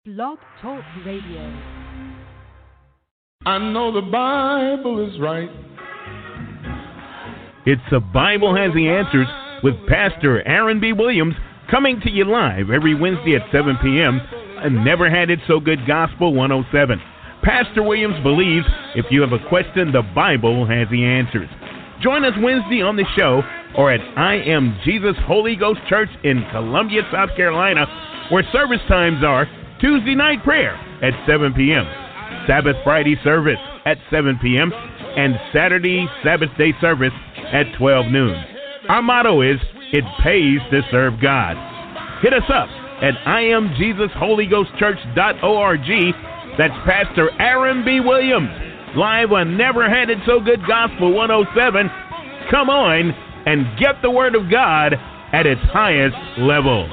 Blog Talk Radio. I know the Bible is right. It's The Bible Has the Answers with Pastor Aaron B. Williams, coming to you live every Wednesday at 7 p.m. on Never Had It So Good Gospel 107. Pastor Williams believes if you have a question, the Bible has the answers. Join us Wednesday on the show or at I Am Jesus Holy Ghost Church in Columbia, South Carolina, where service times are Tuesday night prayer at 7 p.m., Sabbath Friday service at 7 p.m., and Saturday Sabbath day service at 12 noon. Our motto is, it pays to serve God. Hit us up at IamJesusHolyGhostChurch.org. That's Pastor Aaron B. Williams, live on Never Had It So Good Gospel 107. Come on and get the Word of God at its highest level.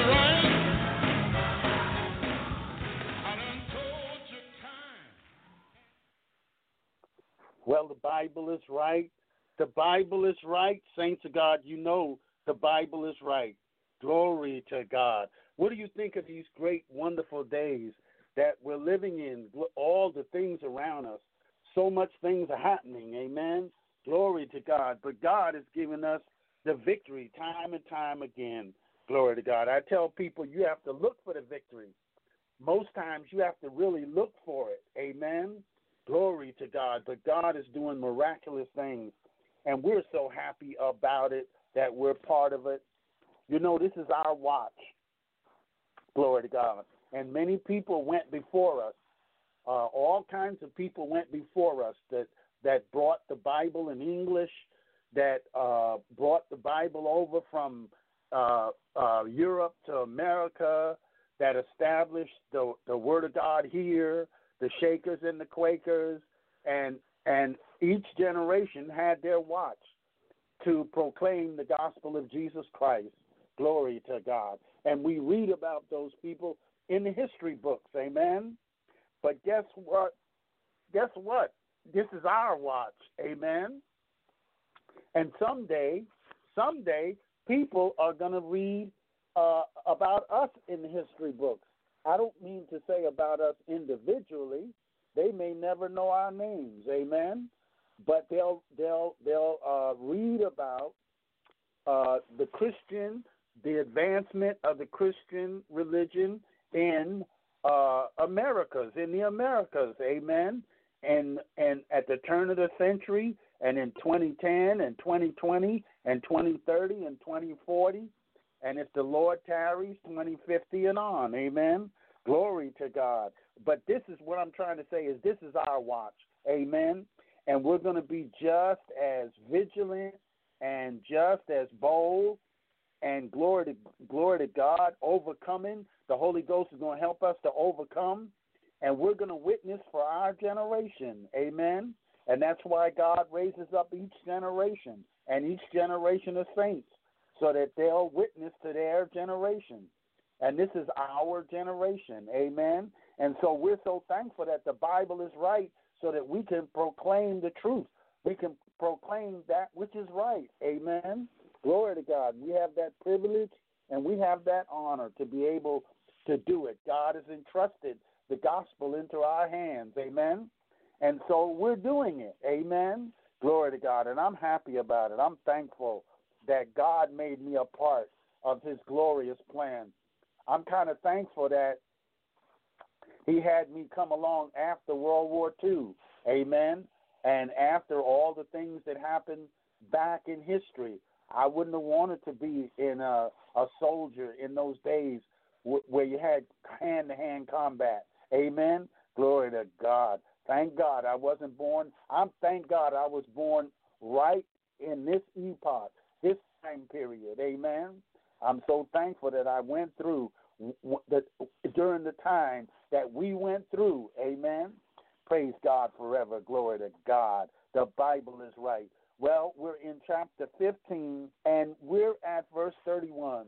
Well, the Bible is right. The Bible is right. Saints of God, you know the Bible is right. Glory to God. What do you think of these great, wonderful days that we're living in? All the things around us. So much things are happening. Amen. Glory to God. But God has given us the victory time and time again. Glory to God. I tell people you have to look for the victory. Most times you have to really look for it. Amen. Glory to God. But God is doing miraculous things, and we're so happy about it that we're part of it. You know, this is our watch. Glory to God. And many people went before us. All kinds of people went before us that brought the Bible in English, that brought the Bible over from Europe to America, that established the Word of God here, the Shakers and the Quakers, and each generation had their watch to proclaim the gospel of Jesus Christ. Glory to God. And we read about those people in the history books, amen? But guess what? This is our watch, amen? And someday, people are going to read about us in the history books. I don't mean to say about us individually. They may never know our names, amen? But they'll read about the advancement of the Christian religion in the Americas, amen? And at the turn of the century, and in 2010 and 2020 and 2030 and 2040, and if the Lord tarries, 2050 and on, amen? Glory to God. But this is what I'm trying to say is this is our watch, amen? And we're going to be just as vigilant and just as bold, and glory to God, overcoming. The Holy Ghost is going to help us to overcome, and we're going to witness for our generation, amen? And that's why God raises up each generation and each generation of saints, so that they'll witness to their generation. And this is our generation, amen? And so we're so thankful that the Bible is right so that we can proclaim the truth. We can proclaim that which is right, amen? Glory to God. We have that privilege and we have that honor to be able to do it. God has entrusted the gospel into our hands, amen? And so we're doing it, amen? Glory to God. And I'm happy about it. I'm thankful that God made me a part of his glorious plan. I'm kind of thankful that he had me come along after World War II, amen, and after all the things that happened back in history. I wouldn't have wanted to be in a soldier in those days where you had hand-to-hand combat, amen. Glory to God. Thank God I wasn't born. Thank God I was born right in this epoch, this time period, amen. I'm so thankful that I went through during the time that we went through, amen. Praise God forever, glory to God. The Bible is right. Well, we're in chapter 15, and we're at verse 31.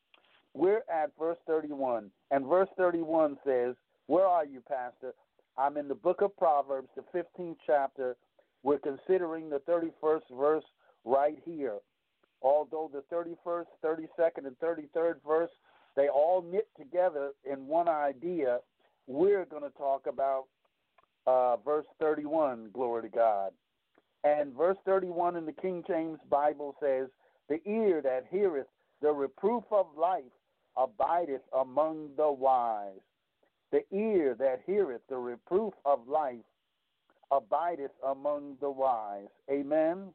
And verse 31 says, where are you, Pastor? I'm in the book of Proverbs, the 15th chapter. We're considering the 31st verse right here. Although the 31st, 32nd, and 33rd verse they all knit together in one idea. We're going to talk about verse 31, glory to God. And verse 31 in the King James Bible says, the ear that heareth the reproof of life abideth among the wise. The ear that heareth the reproof of life abideth among the wise. Amen.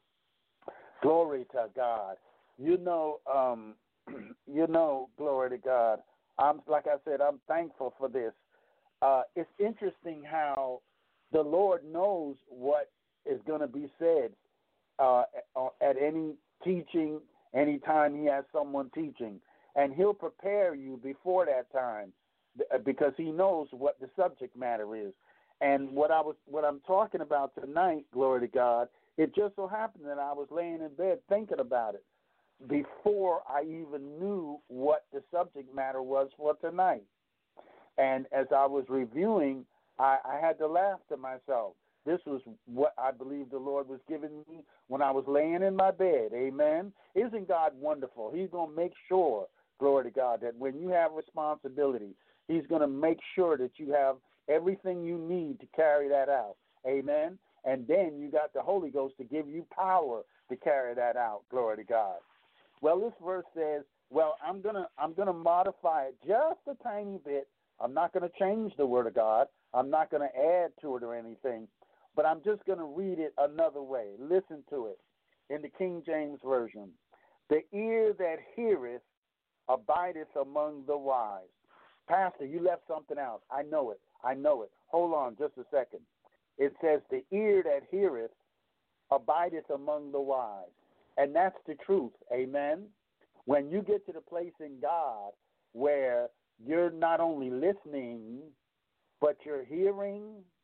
Glory to God. You know, glory to God. Like I said, I'm thankful for this. It's interesting how the Lord knows what is going to be said at any teaching, anytime he has someone teaching. And he'll prepare you before that time because he knows what the subject matter is. And what I'm talking about tonight, glory to God, it just so happened that I was laying in bed thinking about it before I even knew what the subject matter was for tonight. And as I was reviewing, I had to laugh to myself. This was what I believe the Lord was giving me when I was laying in my bed. Amen. Isn't God wonderful? He's going to make sure, glory to God, that when you have responsibility, he's going to make sure that you have everything you need to carry that out. Amen. And then you got the Holy Ghost to give you power to carry that out. Glory to God. Well, this verse says, well, I'm gonna modify it just a tiny bit. I'm not going to change the Word of God. I'm not going to add to it or anything, but I'm just going to read it another way. Listen to it in the King James Version. The ear that heareth abideth among the wise. Pastor, you left something out. I know it. Hold on just a second. It says, the ear that heareth abideth among the wise. And that's the truth. Amen. When you get to the place in God where you're not only listening, but you're hearing,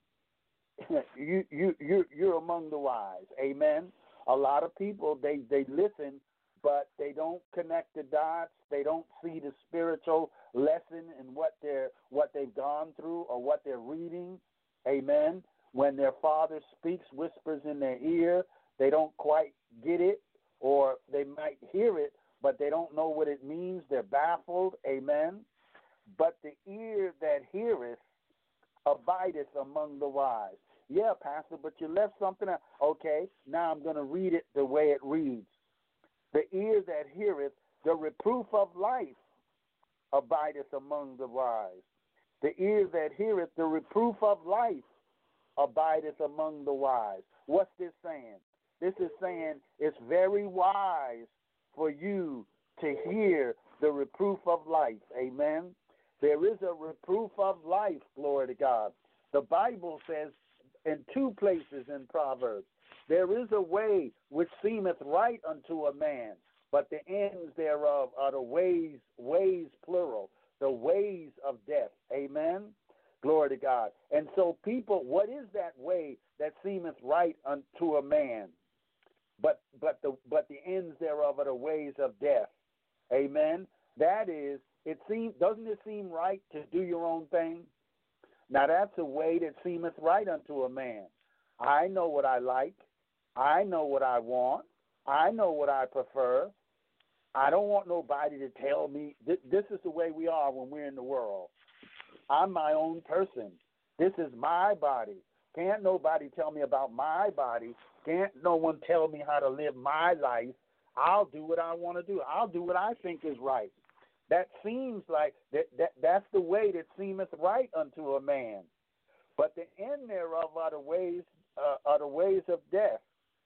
you're among the wise. Amen. A lot of people, they listen, but they don't connect the dots. They don't see the spiritual lesson in what they've gone through or what they're reading. Amen. When their father speaks, whispers in their ear, they don't quite get it, or they might hear it, but they don't know what it means. They're baffled. Amen. But the ear that heareth abideth among the wise. Yeah, Pastor, but you left something out. Okay, now I'm going to read it the way it reads. The ear that heareth the reproof of life abideth among the wise. The ear that heareth the reproof of life abideth among the wise. What's this saying? This is saying it's very wise for you to hear the reproof of life. Amen. There is a reproof of life, glory to God. The Bible says in 2 places in Proverbs, there is a way which seemeth right unto a man, but the ends thereof are the ways plural, the ways of death. Amen. Glory to God. And so people, what is that way that seemeth right unto a man? But the ends thereof are the ways of death. Amen. That is, doesn't it seem right to do your own thing? Now that's a way that seemeth right unto a man. I know what I like. I know what I want. I know what I prefer. I don't want nobody to tell me. This is the way we are when we're in the world. I'm my own person. This is my body. Can't nobody tell me about my body. Can't no one tell me how to live my life. I'll do what I want to do. I'll do what I think is right. That seems like that's the way that seemeth right unto a man. But the end thereof are the ways of death.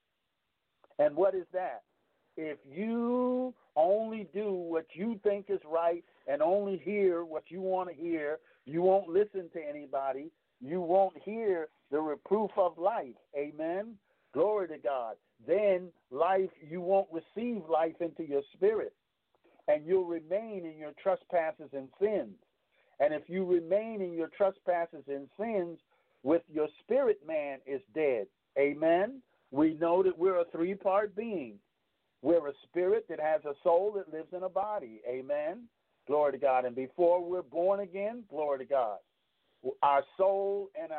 And what is that? If you only do what you think is right and only hear what you want to hear, you won't listen to anybody. You won't hear the reproof of life. Amen. Glory to God. Then life, you won't receive life into your spirit, and you'll remain in your trespasses and sins. And if you remain in your trespasses and sins, with your spirit man is dead. Amen. We know that we're a 3-part being. We're a spirit that has a soul that lives in a body. Amen. Glory to God. And before we're born again, glory to God, our soul and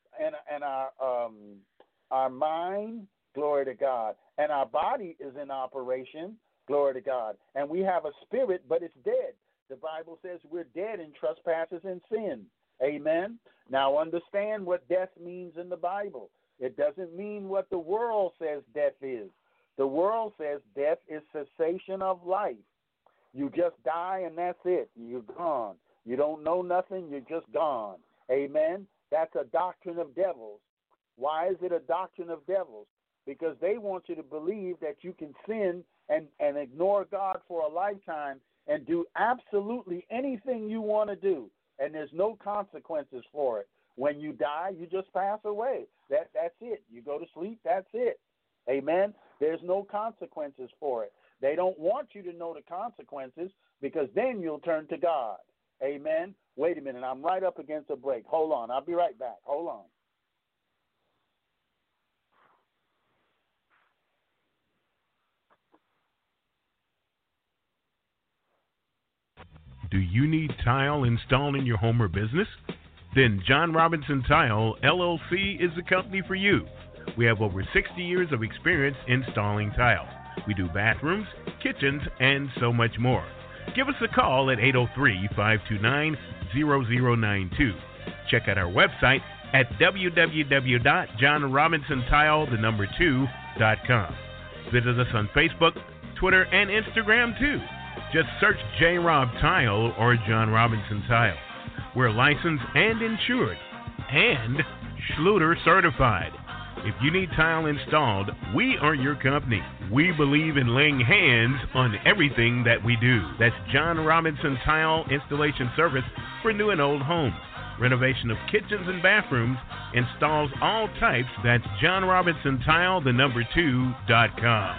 our mind, glory to God, and our body is in operation, glory to God. And we have a spirit, but it's dead. The Bible says we're dead in trespasses and sin. Amen. Now understand what death means in the Bible. It doesn't mean what the world says death is. The world says death is cessation of life. You just die and that's it. You're gone. You don't know nothing. You're just gone. Amen. That's a doctrine of devils. Why is it a doctrine of devils? Because they want you to believe that you can sin and ignore God for a lifetime and do absolutely anything you want to do, and there's no consequences for it. When you die, you just pass away. That's it. You go to sleep, that's it. Amen? There's no consequences for it. They don't want you to know the consequences because then you'll turn to God. Amen? Wait a minute. I'm right up against a break. Hold on. I'll be right back. Hold on. Do you need tile installed in your home or business? Then John Robinson Tile, LLC is the company for you. We have over 60 years of experience installing tile. We do bathrooms, kitchens, and so much more. Give us a call at 803-529-0092. Check out our website at www.johnrobinsontile2.com. Visit us on Facebook, Twitter, and Instagram too. Just search J. Rob Tile or John Robinson Tile. We're licensed and insured and Schluter certified. If you need tile installed, we are your company. We believe in laying hands on everything that we do. That's John Robinson Tile Installation Service for new and old homes. Renovation of kitchens and bathrooms, installs all types. That's John Robinson Tile, 2.com.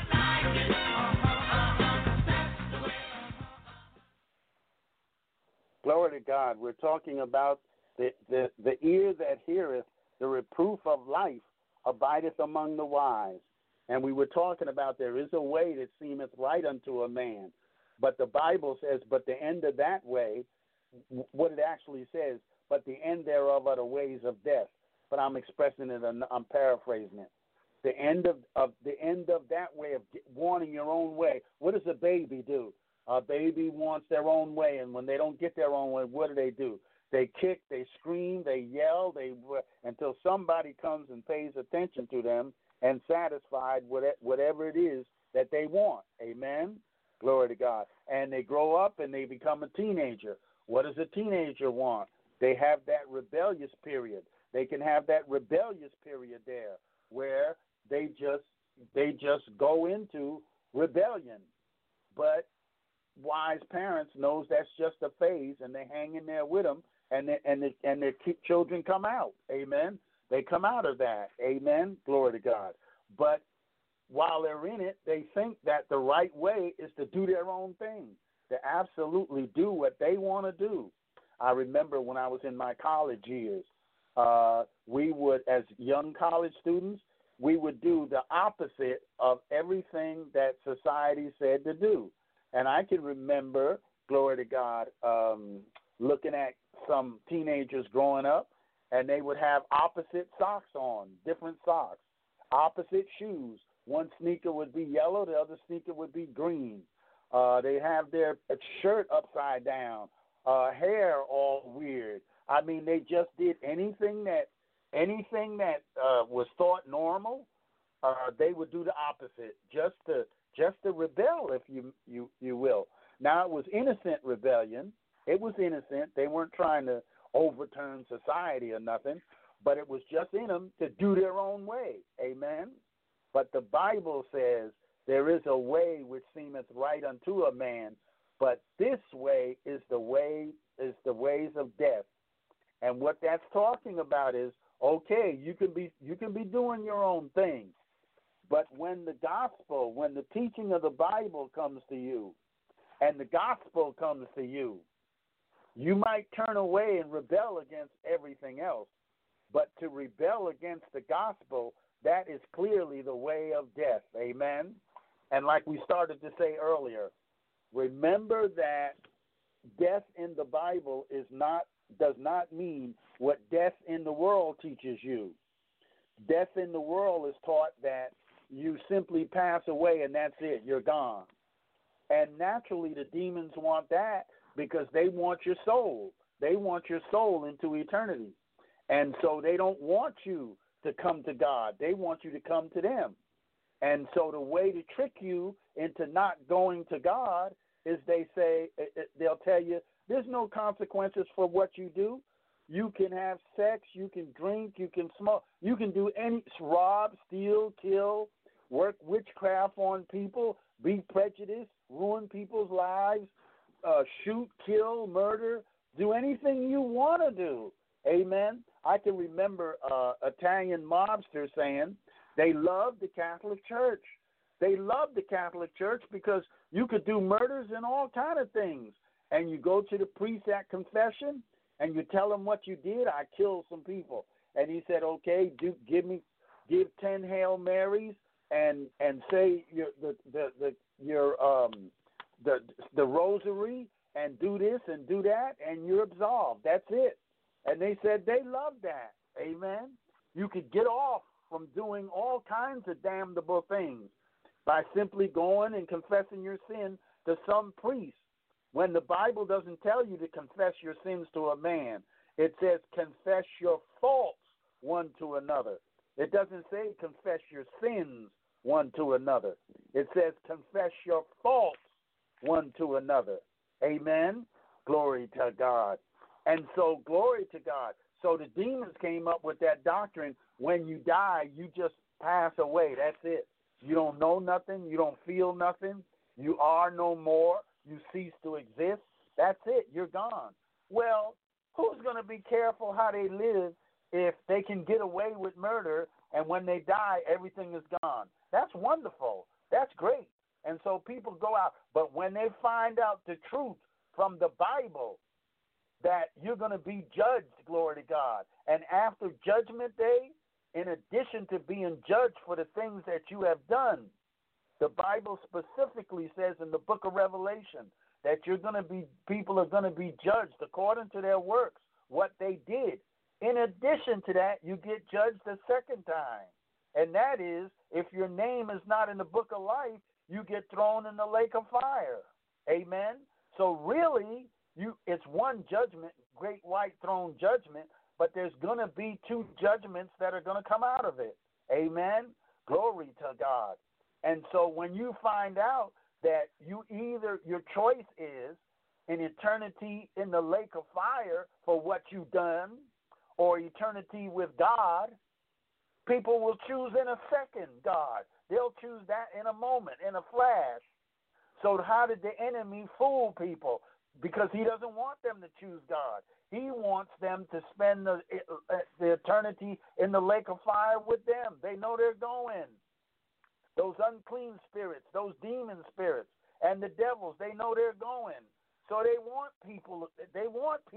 Glory to God. We're talking about the ear that heareth the reproof of life abideth among the wise. And we were talking about there is a way that seemeth right unto a man. But the Bible says, but the end of that way, what it actually says, but the end thereof are the ways of death. But I'm expressing it, I'm paraphrasing it. The end of that way of wanting your own way. What does a baby do? A baby wants their own way, and when they don't get their own way, what do? They kick, they scream, they yell, until somebody comes and pays attention to them and satisfied whatever it is that they want. Amen? Glory to God. And they grow up and they become a teenager. What does a teenager want? They have that rebellious period. They can have that rebellious period there where they just go into rebellion. But wise parents knows that's just a phase, and they hang in there with them, and their children come out. Amen. They come out of that. Amen. Glory to God. But while they're in it, they think that the right way is to do their own thing, to absolutely do what they want to do. I remember when I was in my college years, we would, as young college students, we would do the opposite of everything that society said to do. And I can remember, glory to God, looking at some teenagers growing up, and they would have opposite socks on, different socks, opposite shoes. One sneaker would be yellow, the other sneaker would be green. They have their shirt upside down, hair all weird. I mean, they just did anything that was thought normal. They would do the opposite, just to rebel, if you will. Now, it was innocent rebellion. It was innocent. They weren't trying to overturn society or nothing, but it was just in them to do their own way. Amen. But the Bible says there is a way which seemeth right unto a man, but this way is the ways of death. And what that's talking about is, okay, you can be doing your own thing, but when the gospel, when the teaching of the Bible comes to you, and the gospel comes to you, you might turn away and rebel against everything else, but to rebel against the gospel, that is clearly the way of death. Amen? And like we started to say earlier, remember that death in the Bible does not mean what death in the world teaches you. Death in the world is taught that you simply pass away and that's it, you're gone. And naturally the demons want that because they want your soul. They want your soul into eternity. And so they don't want you to come to God. They want you to come to them. And so the way to trick you into not going to God is they'll tell you there's no consequences for what you do. You can have sex, you can drink, you can smoke, you can do rob, steal, kill, work witchcraft on people, be prejudiced, ruin people's lives, shoot, kill, murder, do anything you want to do. Amen. I can remember Italian mobsters saying they loved the Catholic Church. They loved the Catholic Church because you could do murders and all kind of things. And you go to the priest at confession and you tell him what you did. I killed some people. And he said, okay, give 10 Hail Marys and say the rosary and do this and do that and you're absolved. That's it. And they said they loved that. Amen. You could get off from doing all kinds of damnable things by simply going and confessing your sin to some priest. When the Bible doesn't tell you to confess your sins to a man, it says confess your faults one to another. It doesn't say confess your sins one to another. It says confess your faults one to another. Amen. Glory to God. And so, glory to God. So the demons came up with that doctrine. When you die, you just pass away. That's it. You don't know nothing. You don't feel nothing. You are no more. You cease to exist. That's it. You're gone. Well, who's going to be careful how they live if they can get away with murder and when they die, everything is gone? That's wonderful. That's great. And so people go out. But when they find out the truth from the Bible, that you're going to be judged, glory to God. And after Judgment Day, in addition to being judged for the things that you have done, the Bible specifically says in the book of Revelation that people are going to be judged according to their works, what they did. In addition to that, you get judged a second time. And that is, if your name is not in the book of life, you get thrown in the lake of fire. Amen? So really, it's one judgment, great white throne judgment, but there's going to be two judgments that are going to come out of it. Amen? Glory to God. And so when you find out that your choice is an eternity in the lake of fire for what you've done or eternity with God, people will choose in a second God. They'll choose that in a moment, in a flash. So how did the enemy fool people? Because he doesn't want them to choose God. He wants them to spend the eternity in the lake of fire with them. They know they're going. Those unclean spirits, those demon spirits, and the devils, they know they're going. So they want people. They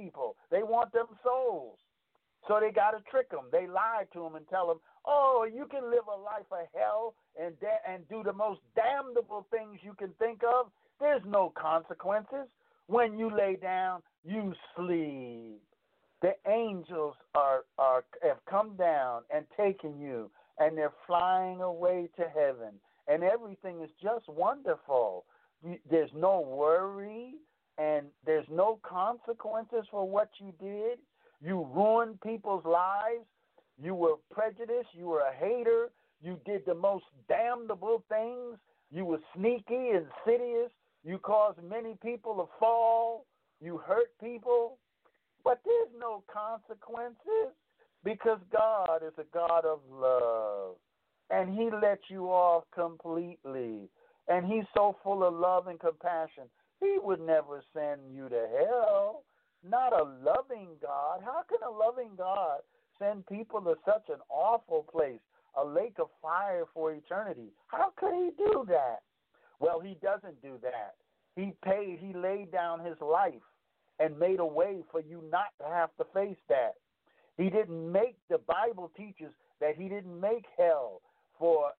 want them souls. So they got to trick them. They lie to them and tell them, oh, you can live a life of hell and do the most damnable things you can think of. There's no consequences. When you lay down, you sleep. The angels have come down and taken you, and they're flying away to heaven, and everything is just wonderful. There's no worry, and there's no consequences for what you did. You ruined people's lives. You were prejudiced. You were a hater. You did the most damnable things. You were sneaky, insidious. You caused many people to fall. You hurt people. But there's no consequences because God is a God of love. And he let you off completely. And he's so full of love and compassion. He would never send you to hell. Not a loving God. How can a loving God send people to such an awful place, a lake of fire for eternity? How could he do that? Well, he doesn't do that. He laid down his life and made a way for you not to have to face that. He didn't make, the Bible teaches that he didn't make hell for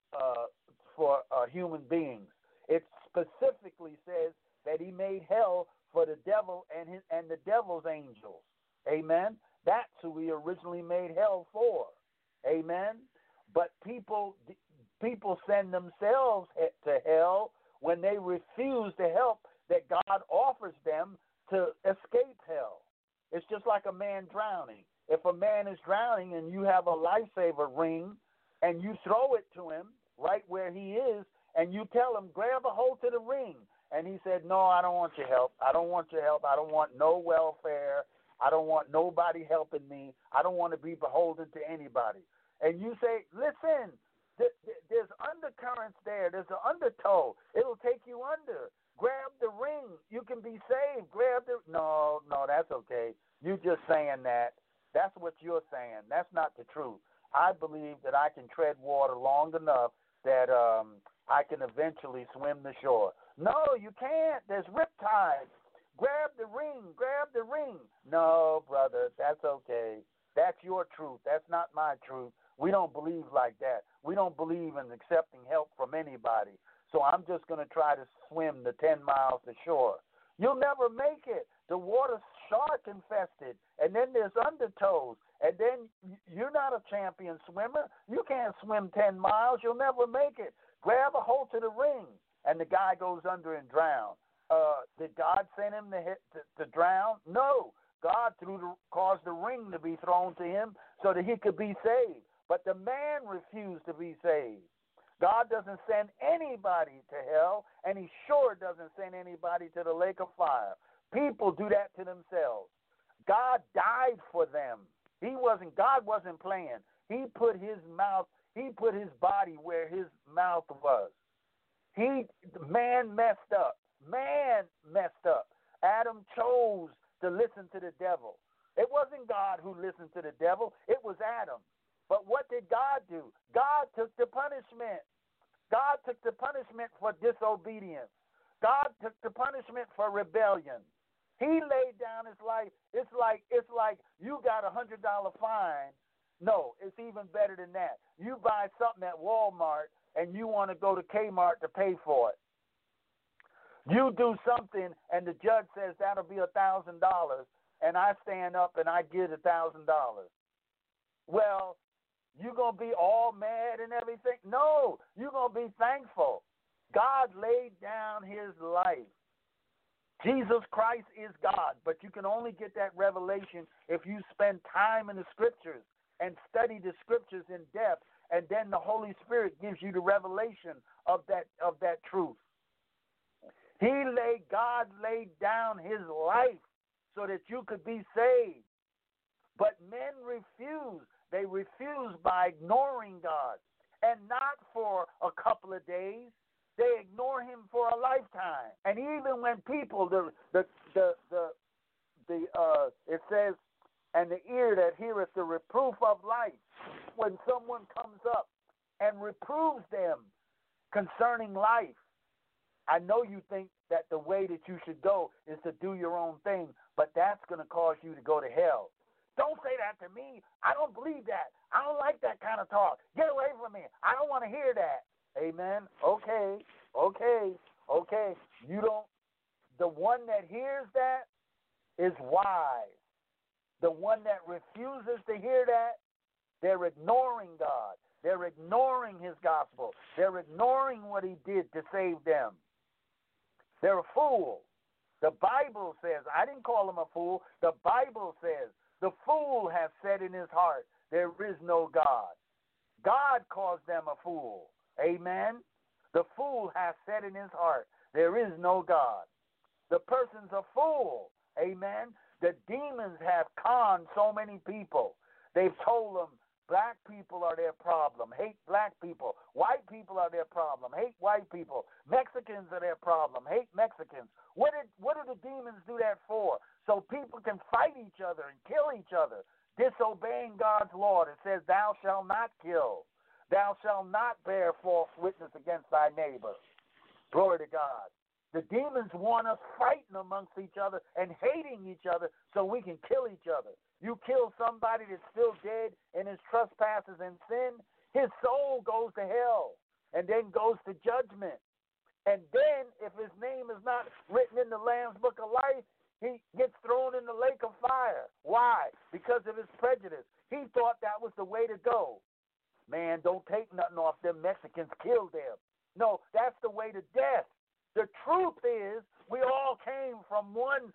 human beings. It specifically says that he made hell for the devil and the devil's angels. Amen? That's who he originally made hell for. Amen? But people send themselves to hell when they refuse the help that God offers them to escape hell. It's just like a man drowning. If a man is drowning and you have a lifesaver ring and you throw it to him right where he is and you tell him, grab a hold to the ring, and he said, no, I don't want your help. I don't want your help. I don't want no welfare. I don't want nobody helping me. I don't want to be beholden to anybody. And you say, listen, there's undercurrents there. There's an undertow. It'll take you under. Grab the ring. You can be saved. No, that's okay. You just saying that. That's what you're saying. That's not the truth. I believe that I can tread water long enough that I can eventually swim the shore. No, you can't. There's riptides. Grab the ring. Grab the ring. No, brother, that's okay. That's your truth. That's not my truth. We don't believe like that. We don't believe in accepting help from anybody. So I'm just going to try to swim the 10 miles to shore. You'll never make it. The water's shark infested, and then there's undertows, and then you're not a champion swimmer. You can't swim 10 miles. You'll never make it. Grab a hold to the ring, and the guy goes under and drowns. Did God send him to drown? No. God caused the ring to be thrown to him so that he could be saved. But the man refused to be saved. God doesn't send anybody to hell, and he sure doesn't send anybody to the lake of fire. People do that to themselves. God died for them. God wasn't playing. He put his body where his mouth was. Man messed up. Man messed up. Adam chose to listen to the devil. It wasn't God who listened to the devil. It was Adam. But what did God do? God took the punishment. God took the punishment for disobedience. God took the punishment for rebellion. He laid down his life. It's like you got $100 fine. No, it's even better than that. You buy something at Walmart and you want to go to Kmart to pay for it. You do something and the judge says that'll be $1,000, and I stand up and I give $1,000. Well, you going to be all mad and everything? No, you're going to be thankful. God laid down his life. Jesus Christ is God, but you can only get that revelation if you spend time in the Scriptures and study the Scriptures in depth, and then the Holy Spirit gives you the revelation of that truth. God laid down his life so that you could be saved. But men refuse. They refuse by ignoring God, and not for a couple of days. They ignore him for a lifetime. And even when people, it says, and the ear that heareth the reproof of life, when someone comes up and reproves them concerning life, I know you think that the way that you should go is to do your own thing, but that's going to cause you to go to hell. Don't say that to me. I don't believe that. I don't like that kind of talk. Get away from me. I don't want to hear that. Amen. Okay. You don't. The one that hears that is wise. The one that refuses to hear that, they're ignoring God. They're ignoring his gospel. They're ignoring what he did to save them. They're a fool. The Bible says, I didn't call him a fool. The Bible says, the fool has said in his heart, there is no God. God calls them a fool. Amen. The fool has said in his heart, there is no God. The person's a fool. Amen. The demons have conned so many people. They've told them black people are their problem. Hate black people. White people are their problem. Hate white people. Mexicans are their problem. Hate Mexicans. What do the demons do that for? So people can fight each other and kill each other, disobeying God's law. It says, thou shalt not kill. Thou shalt not bear false witness against thy neighbor. Glory to God. The demons want us fighting amongst each other and hating each other so we can kill each other. You kill somebody that's still dead in his trespasses and sin, his soul goes to hell and then goes to judgment. And then if his name is not written in the Lamb's Book of Life, he gets thrown in the lake of fire. Why? Because of his prejudice. He thought that was the way to go. Man, don't take nothing off them Mexicans. Kill them. No, that's the way to death. The truth is we all came from one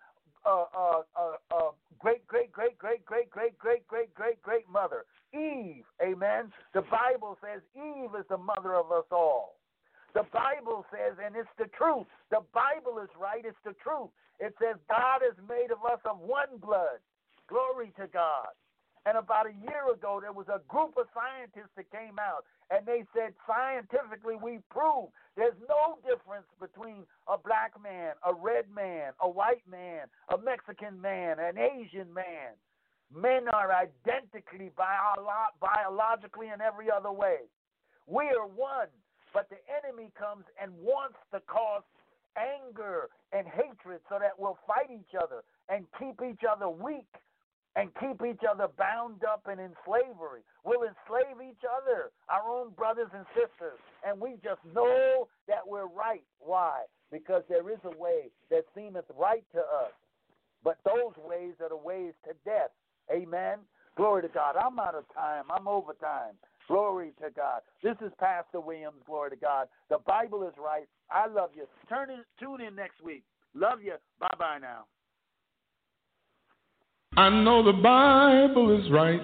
great mother, Eve. Amen. The Bible says Eve is the mother of us all. The Bible says, and it's the truth. The Bible is right. It's the truth. It says God has made of us of one blood. Glory to God. And about a year ago, there was a group of scientists that came out, and they said, scientifically, we prove there's no difference between a black man, a red man, a white man, a Mexican man, an Asian man. Men are identically biologically in every other way. We are one, but the enemy comes and wants to cause anger and hatred so that we'll fight each other and keep each other weak and keep each other bound up and in slavery. We'll enslave each other, our own brothers and sisters, and we just know that we're right. Why? Because there is a way that seemeth right to us, but those ways are the ways to death. Amen? Glory to God. I'm out of time. I'm over time. Glory to God. This is Pastor Williams. Glory to God. The Bible is right. I love you. Tune in next week. Love you. Bye-bye now. I know the Bible is right.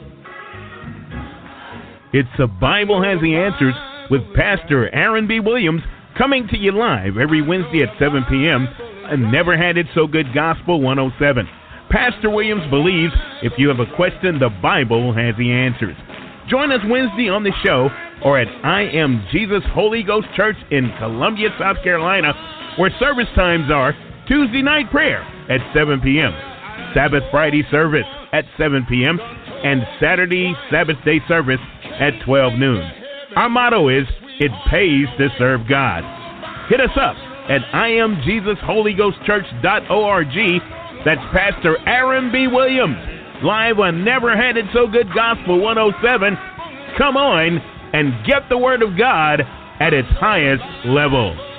It's The Bible Has the Answers with Pastor Aaron B. Williams, coming to you live every Wednesday at 7 p.m. on Never Had It So Good Gospel 107. Pastor Williams believes if you have a question, the Bible has the answers. Join us Wednesday on the show or at I Am Jesus Holy Ghost Church in Columbia, South Carolina, where service times are Tuesday night prayer at 7 p.m., Sabbath Friday service at 7 p.m., and Saturday Sabbath day service at 12 noon. Our motto is, it pays to serve God. Hit us up at IamJesusHolyGhostChurch.org. That's Pastor Aaron B. Williams, live on Never Had It So Good Gospel 107. Come on and get the Word of God at its highest level.